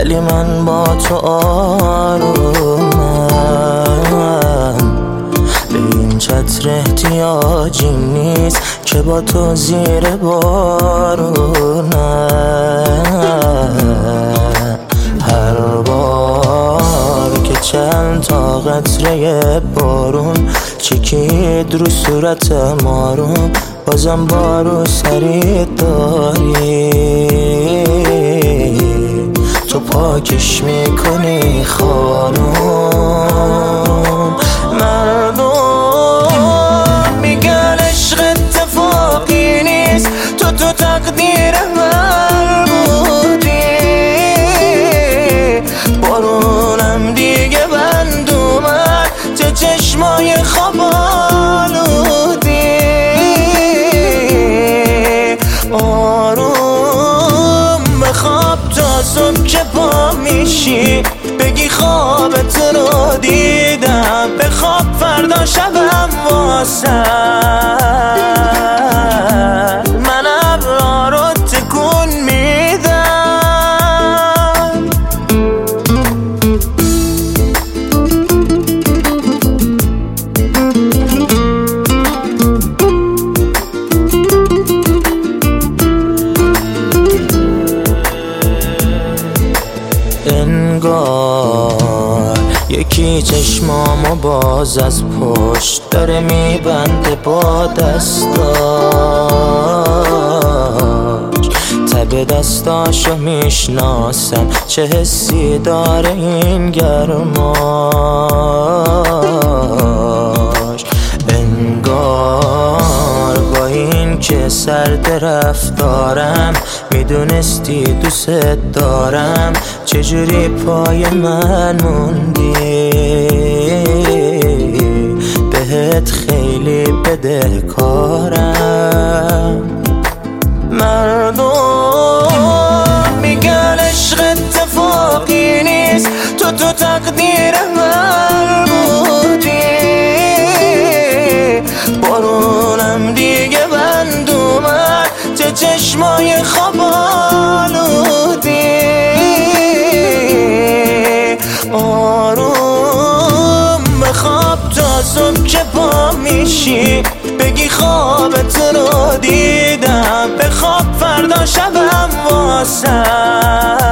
ولی من با تو آرومم. به این چتر احتیاجی نیست که با تو زیر بارونم. هر بار که چند تا قطره بارون چکید رو صورت مارون، بازم بارو سری داری، تو پاکش میکنی خانم. مردم میگن عشق اتفاقی نیست، تو تقدیر من بودی. بارونم دیگه بند اومد، چه چشمای خواب آلودی. آروم بخواب تا صبح که پا میشی، بگی خوابت رو دیدم. بخواب فردا شبم واسد من ابرا رو تکون میدم. انگار یکی چشمامو باز از پشت داره میبنده با دستاش، تب دستاشو میشناسم، چه حسی داره این گرماش. انگار با این که سرد رفتارم میدونستی دوست دارم، چجوری پای من موندی. بهت خیلی بدهکارم. مردم میگن عشق اتفاقی نیست، تو تقدیر من بودی. بارونم دیگه بند اومد، چه چشمای خواب آلودی. آروم بخواب تا صبح که پا میشی، بگی خوابت رو دیدم. بخواب فردا شبم واسد